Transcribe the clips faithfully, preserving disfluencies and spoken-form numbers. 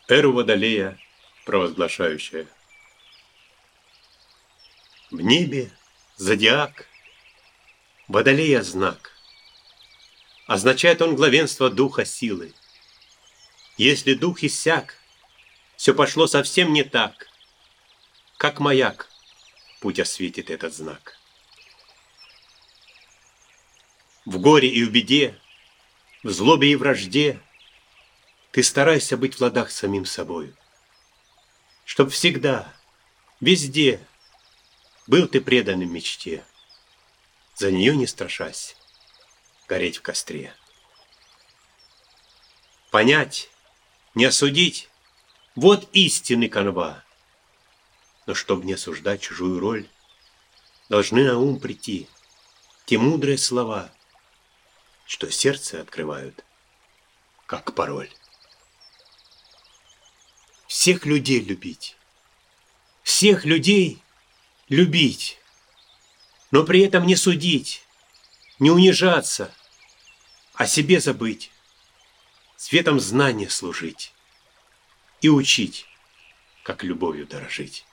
Эру Водолея, провозглашающая. В небе зодиак, Водолея знак. Означает он главенство духа силы. Если дух иссяк, все пошло совсем не так. Как маяк путь осветит этот знак. В горе и в беде, в злобе и вражде ты старайся быть в ладах с самим собою, чтоб всегда, везде был ты преданным мечте, за нее не страшась гореть в костре. Понять, не осудить — вот истинный канва. Но чтоб не осуждать чужую роль, должны на ум прийти те мудрые слова, что сердце открывают, как пароль. Всех людей любить, всех людей любить, но при этом не судить, не унижаться, о себе забыть, светом знания служить и учить, как любовью дорожить.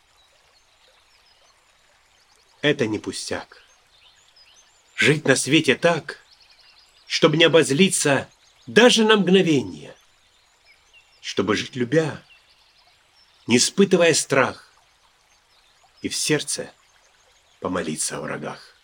Это не пустяк. Жить на свете так, чтобы не обозлиться даже на мгновение, чтобы жить любя, не испытывая страх, и в сердце помолиться о врагах.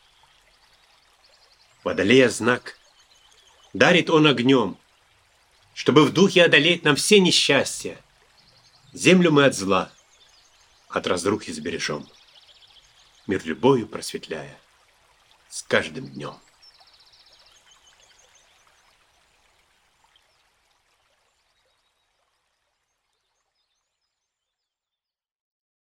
Водолея знак дарит он огнем, чтобы в духе одолеть нам все несчастья. Землю мы от зла, от разрухи сбережем, мир любовью просветляя с каждым днем.